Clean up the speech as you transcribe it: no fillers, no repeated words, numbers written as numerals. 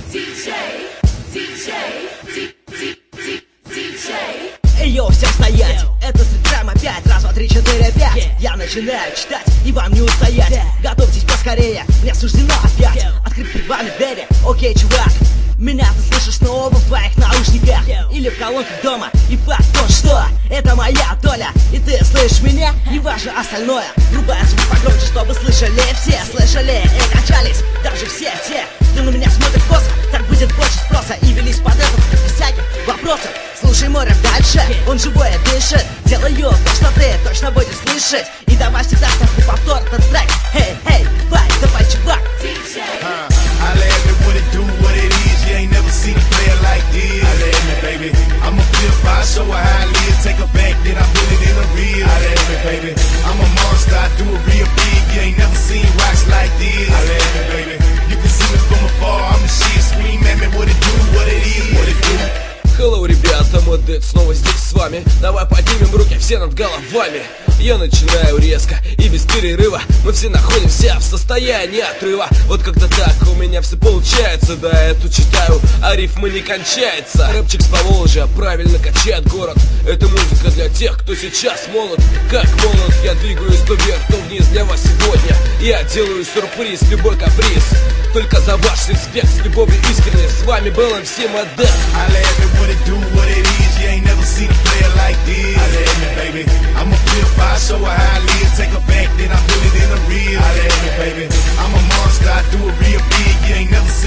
Эй, йоу, всем стоять! Это Street опять. Раз, два, три, четыре, пять. Я начинаю читать, и вам не устоять. Готовьтесь поскорее, мне суждено опять открыть перед вами двери. Окей, чувак, меня ты слышишь снова в твоих наушниках или в колонках дома. И факт в том, что это моя доля, и ты слышишь меня, не важно остальное. Врубай звук погромче, чтобы слышали все. Слышали и качались даже все те, кто на меня смотрит косо. Так будет больше спроса и велись под это без всяких вопросов. Слушай мой рэп дальше, он живой и дышит. Делаю то, что ты точно будешь слышать. И давай всегда ставь повтор этот трек. Эй, эй, давай, чувак. I let me what it do, what it is. You ain't never seen a player like this. I let me, baby. I'm a flip, I show her how I live. Take her back, then I put it in a reel. I let me, baby. I'm a monster, I do it real big. You ain't never seen rocks like this. I let me, baby. You can see me from afar, I'm the shit. Scream at me what it do, what it is, what it do. Hello, ребята, Моддед снова здесь с вами. Давай поднимем руки все над головами. Я начинаю резко и без перерыва. Мы все находимся в состоянии отрыва. Вот когда так у меня все получается. Да, эту читаю, а рифмы не кончается. Рэпчик с Поволжья правильно качает город. Это музыка для тех, кто сейчас молод. Как молод, я двигаюсь то вверх, то вниз для вас сегодня. Я делаю сюрприз, любой каприз. Только за ваш респект, с любовью искренне. С вами был MC Моддед. What it do, what it is, you ain't never seen a player like this. I let me, baby. I'm a flip, I show her how I live. Take her back, then I put it in a reel. I let me, baby. I'm a monster, I do it real big. You ain't never seen